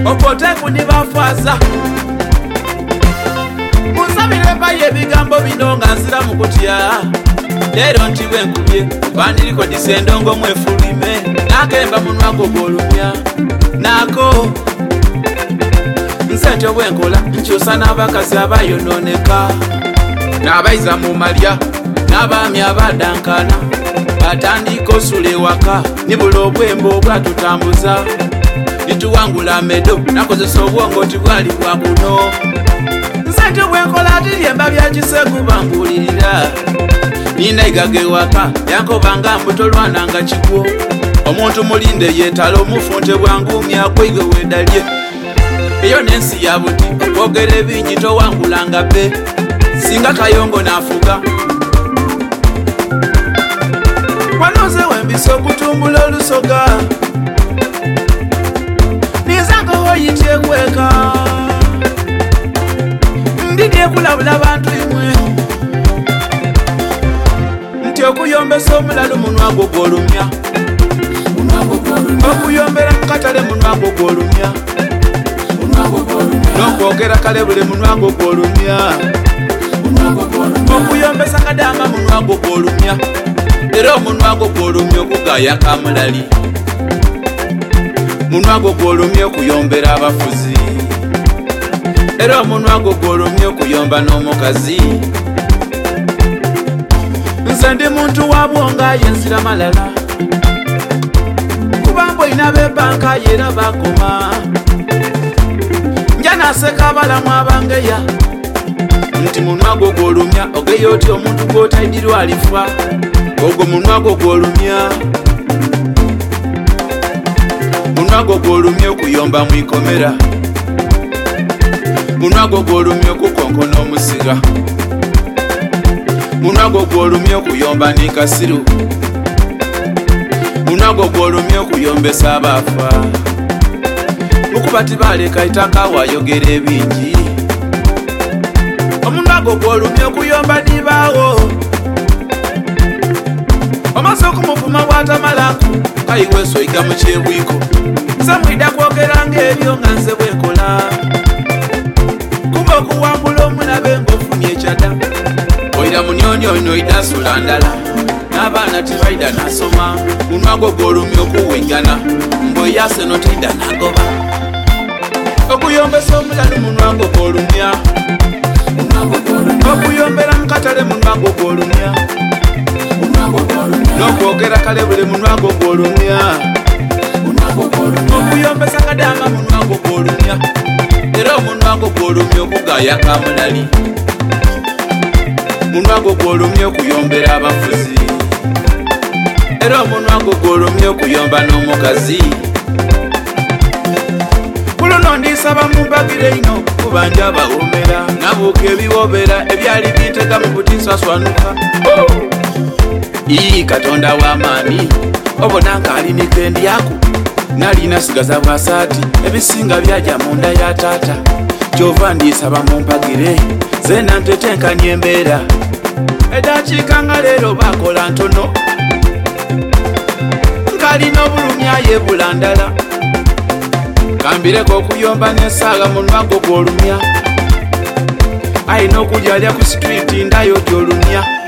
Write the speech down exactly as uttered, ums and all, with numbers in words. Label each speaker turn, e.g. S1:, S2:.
S1: opote kunibafaza musabire mbaye ebigambo bino nga nzira mu kutya leero nti bwenkubye bandiriko disendongo mwefulime nagemba munwa gwo gwolumya nako nsente bwenkola nkyusa n'abakazi abayononeka n'abayiza mu malya n'abaami abadankana batandika osula ewaka nibula obwembe obwatutambuza nituwangula medo nakozesa obwongo tibwali bwa kuno nsente bwenkola atiryemba byakisegu bambulirira nina igaga ewaka yankobanga mbutolwananga kigwo omuntu mulinde yeetala omufunte bwanguumi akweiga wedalye eyo n'ensi ya buti okwogera ebingi towangulanga be singa kayongo n'afuga wanoze wembisa okutumbula olusoga nizanga hoyitye kweka ndidye kulabula bantu imwe nti okuyombesa omulalu munwa gwo gwolumya okuyombera mukatale munwa gwo gwolumya n'okwogera kale buli munwa gwo gwolumya okuyombesa kadama munwa gwo gwolumya era omunwa gwo gwolumya okugaya kamulali munwa gwo gwolumya okuyombera abafuzi era omunwa gwo gwolumya okuyomba n'omukazi nze ndi muntu wa bwonga yensira malala kubanga oyina bebanka yera bakoma nja naseka abalamu abangeya nti munwa gwo gwolumya ogeya oti omuntu gwotaidirwa alifa ogwo munwa gwo gwolumya munwa gwo gwolumya okuyomba mu ikomera munwa gwo gwolumya okukonkona omusiga munwa gwo gwolumya okuyomba n'ekasiru munwa gwo gwolumya okuyombesa abafa lukuba tibaleka itaka wayogera ebingi omunwa gwo gwolumya okuyomba dibaawo omaze okumuvuma bwatamalaku kayiweesoyiga mu kyebwiko nze mwida kwogeranga ebyo nga nze bwekola kuba okuwambula omulabe ng'ofunye ekyada oyira munyonyono oyida nsula ndala n'abaana tibaida nasoma munwa gwo gwolumya okuwengana mbweyase notaida nagoba okuyombesa omulalu munwa gwo gwolumya okuyombera mukatale munwa gwo gwolumya n'okwogera kale buli munwa gwo gwolumya okuyombesa kadama munwa gwo gwolumya era omunwa gwo gwolumya okugaya kamulali munwa gwo gwolumya okuyombera abafuzi era omunwa gwo gwolumya okuyomba n'omukazi kulono ndisaba mumbagire ino kubanja bawomera nabuuka ebiwobera ebyali bintega mu butinsaswanuka ii katonda w'amaani obona nk'ali mikendi yaku nalina sigaza bwasaati ebisinga byaja munda ya taata kyova ndisaba mumpagire zena ntetenkanya embeera edakiika nga leero bakola ntono nkalina obulumya yebula ndala kambireko okuyomba n'esaaga munwa gwo gwolumya ayina okujalya ku sitwiti ndayo gyolumya